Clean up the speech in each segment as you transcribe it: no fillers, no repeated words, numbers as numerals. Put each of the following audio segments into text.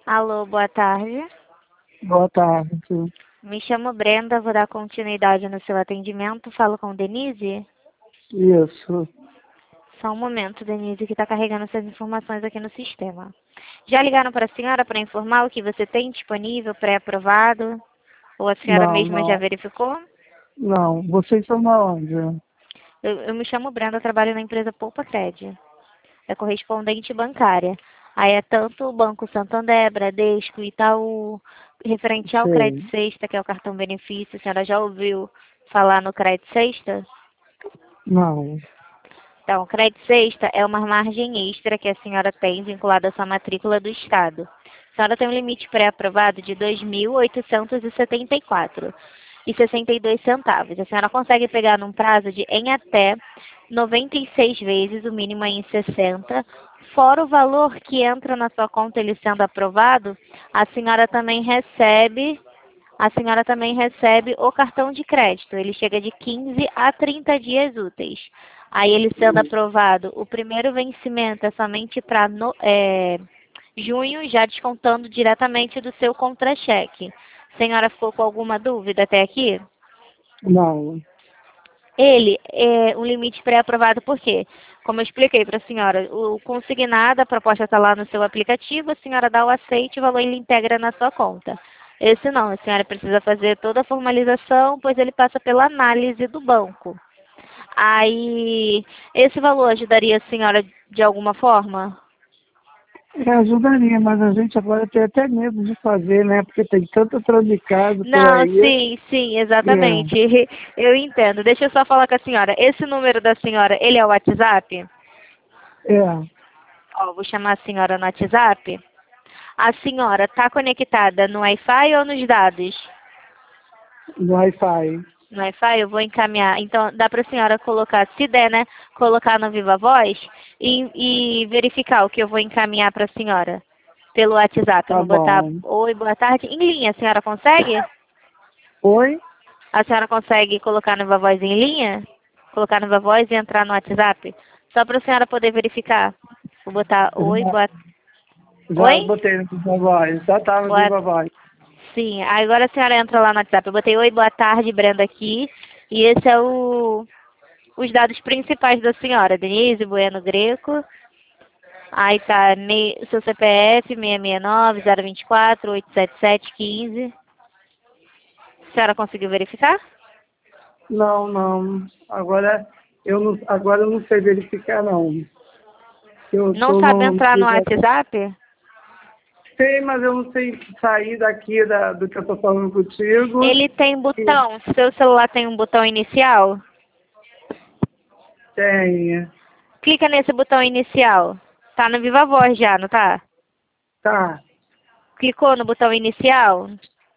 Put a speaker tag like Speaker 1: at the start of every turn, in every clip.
Speaker 1: Alô, boa tarde.
Speaker 2: Boa tarde.
Speaker 1: Me chamo Brenda, vou dar continuidade no seu atendimento. Falo com Denise?
Speaker 2: Isso.
Speaker 1: Só um momento, Denise, que está carregando essas informações aqui no sistema. Já ligaram para a senhora para informar o que você tem disponível, pré-aprovado? Ou a senhora
Speaker 2: Não,
Speaker 1: mesma já
Speaker 2: não.
Speaker 1: verificou?
Speaker 2: Não. Vocês são da onde?
Speaker 1: Eu me chamo Brenda, trabalho na empresa Poupa Cred. É correspondente bancária. Aí é tanto o Banco Santander, Bradesco, Itaú, referente ao
Speaker 2: Sei.
Speaker 1: Crédito Sexta, que é o cartão benefício. A senhora já ouviu falar no Crédito Sexta?
Speaker 2: Não.
Speaker 1: Então, o Crédito Sexta é uma margem extra que a senhora tem vinculada à sua matrícula do Estado. A senhora tem um limite pré-aprovado de R$ 2.874,62. A senhora consegue pegar num prazo de em até 96 vezes, o mínimo é em 60. Fora o valor que entra na sua conta, ele sendo aprovado, a senhora também recebe o cartão de crédito. Ele chega de 15 a 30 dias úteis. Aí ele sendo aprovado, o primeiro vencimento é somente para junho, já descontando diretamente do seu contra-cheque. A senhora ficou com alguma dúvida até aqui?
Speaker 2: Não.
Speaker 1: Ele é um limite pré-aprovado por quê? Como eu expliquei para a senhora, o consignado, a proposta está lá no seu aplicativo, a senhora dá o aceite e o valor ele integra na sua conta. Esse não, a senhora precisa fazer toda a formalização, pois ele passa pela análise do banco. Aí, esse valor ajudaria a senhora de alguma forma?
Speaker 2: Ajudaria, mas a gente agora tem até medo de fazer, né? Porque tem tanto trancado por
Speaker 1: Não,
Speaker 2: aí.
Speaker 1: sim, exatamente. Eu entendo. Deixa eu só falar com a senhora. Esse número da senhora, ele é o WhatsApp?
Speaker 2: É.
Speaker 1: Ó, vou chamar a senhora no WhatsApp. A senhora está conectada no Wi-Fi ou nos dados?
Speaker 2: No Wi-Fi.
Speaker 1: No Wi-Fi, eu vou encaminhar. Então, dá para a senhora colocar, se der, né? Colocar no Viva Voz e verificar o que eu vou encaminhar para a senhora pelo WhatsApp. Eu
Speaker 2: Tá
Speaker 1: vou botar
Speaker 2: bom.
Speaker 1: oi, boa tarde. Em linha, a senhora consegue?
Speaker 2: Oi?
Speaker 1: A senhora consegue colocar no Viva Voz em linha? Colocar no Viva Voz e entrar no WhatsApp? Só para a senhora poder verificar. Vou botar oi, boa...
Speaker 2: Já
Speaker 1: Oi?
Speaker 2: botei no Viva Voz. Já tá no
Speaker 1: Boa...
Speaker 2: Viva Voz.
Speaker 1: Sim, agora a senhora entra lá no WhatsApp. Eu botei oi, boa tarde, Brenda aqui. E esse é os dados principais da senhora. Denise Bueno Greco. Aí tá seu CPF, 669-024-877-15. A senhora conseguiu verificar?
Speaker 2: Não, não. Agora eu não sei verificar, não. Eu
Speaker 1: Não
Speaker 2: tô
Speaker 1: sabe
Speaker 2: no
Speaker 1: entrar no WhatsApp?
Speaker 2: Sei, mas eu não sei sair daqui do que eu tô falando contigo.
Speaker 1: Ele tem
Speaker 2: E
Speaker 1: botão. Seu celular tem um botão inicial?
Speaker 2: tem.
Speaker 1: Clica nesse botão inicial. Tá no Viva Voz já, não tá?
Speaker 2: Tá.
Speaker 1: Clicou no botão inicial?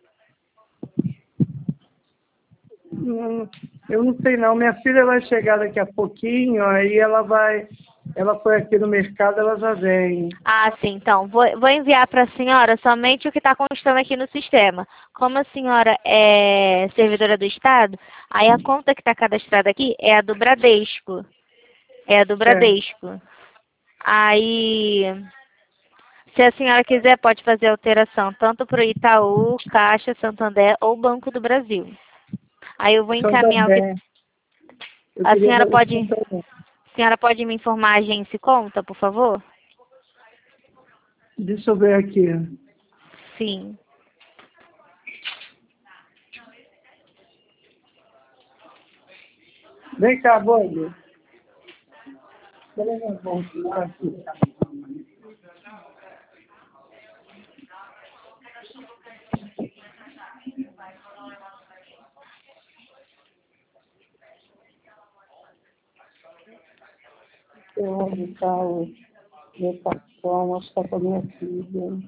Speaker 2: Eu não sei não. Minha filha vai chegar daqui a pouquinho, aí ela vai. Ela foi aqui no mercado, ela já vem.
Speaker 1: Ah, sim. Então, vou enviar para a senhora somente o que está constando aqui no sistema. Como a senhora é servidora do Estado, aí a conta que está cadastrada aqui é a do Bradesco. É a do
Speaker 2: Certo.
Speaker 1: Bradesco. Aí, se a senhora quiser, pode fazer alteração tanto para o Itaú, Caixa, Santander ou Banco do Brasil. Aí eu vou encaminhar o que...
Speaker 2: Santander. Eu
Speaker 1: A
Speaker 2: queria
Speaker 1: senhora
Speaker 2: ver o
Speaker 1: pode,
Speaker 2: Santander.
Speaker 1: a senhora pode me informar a agência e conta, por favor?
Speaker 2: Deixa eu ver aqui.
Speaker 1: Sim.
Speaker 2: Vem cá, Boi. Peraí, vamos aqui. Eu vou botar o meu cartão, acho que tá com a minha filha.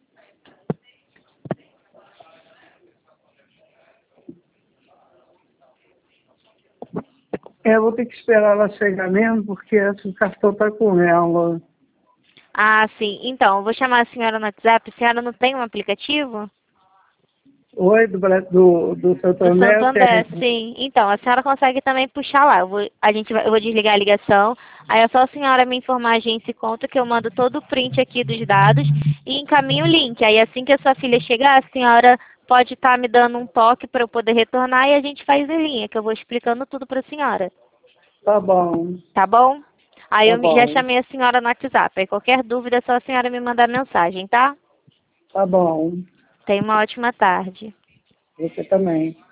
Speaker 2: Eu vou ter que esperar ela chegar mesmo, porque o cartão tá com ela.
Speaker 1: Ah, sim. Então, eu vou chamar a senhora no WhatsApp. A senhora não tem um aplicativo?
Speaker 2: Oi, do
Speaker 1: Do
Speaker 2: Santander?
Speaker 1: Santander, sim. Então, a senhora consegue também puxar lá. Eu vou desligar a ligação. Aí é só a senhora me informar a agência e conta que eu mando todo o print aqui dos dados e encaminho o link. Aí assim que a sua filha chegar, a senhora pode estar me dando um toque para eu poder retornar e a gente faz em linha, que eu vou explicando tudo para a senhora.
Speaker 2: Tá bom,
Speaker 1: Tá bom? Aí
Speaker 2: tá
Speaker 1: eu já
Speaker 2: bom,
Speaker 1: chamei a senhora no WhatsApp. Aí qualquer dúvida é só a senhora me mandar mensagem, tá?
Speaker 2: tá bom.
Speaker 1: Tenha uma ótima tarde.
Speaker 2: Você também.